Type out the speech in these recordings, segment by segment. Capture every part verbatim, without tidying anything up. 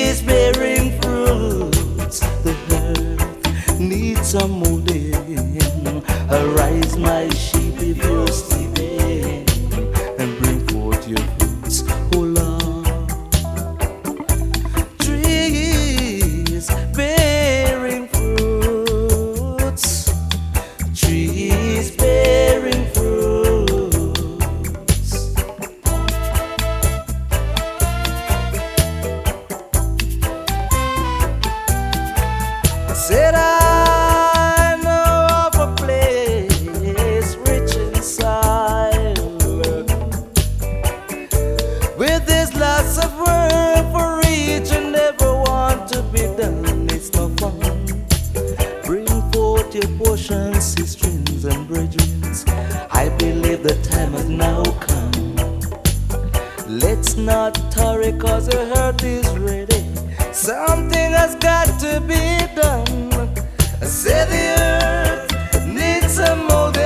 trees bearing fruits. The earth needs some molding. Arise, my sheep, if you're sleeping, and bring forth your fruits, oh Lord. Trees bearing fruits, trees bearing fruits. I said I with this lots of work for each and every one to be done. It's no fun. Bring forth your portions, sisters and brethren. I believe the time has now come. Let's not tarry, cause the hurt is ready. Something has got to be done. I say the earth needs some molding.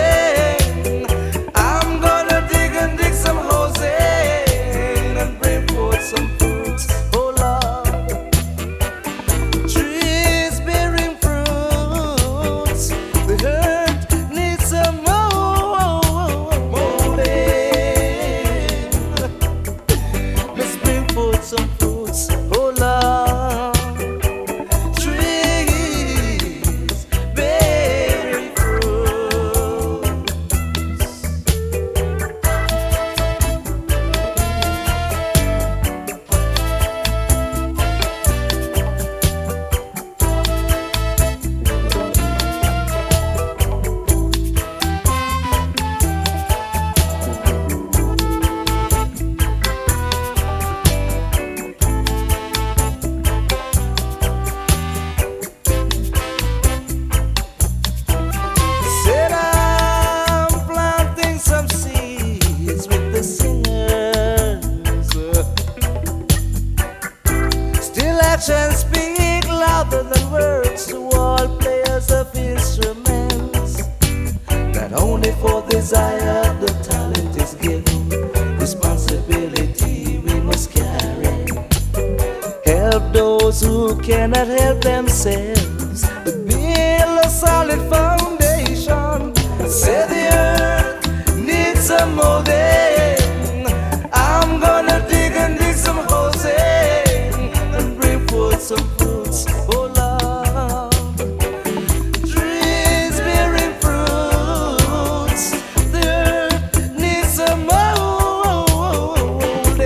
Some fruits, oh Lord, trees bearing actions speak louder than words to all players of instruments. Not only for desire the talent is given, responsibility we must carry. Help those who cannot help themselves, but build a solid foundation. Say the earth needs some molding. I'm gonna dig and dig some holes and bring forth some fruits, oh Lord. Trees bearing fruits, the earth needs some molding.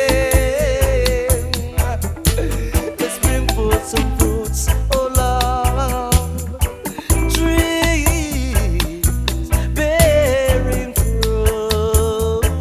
Let's bring forth some fruits, oh Lord. Trees bearing fruits.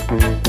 Thank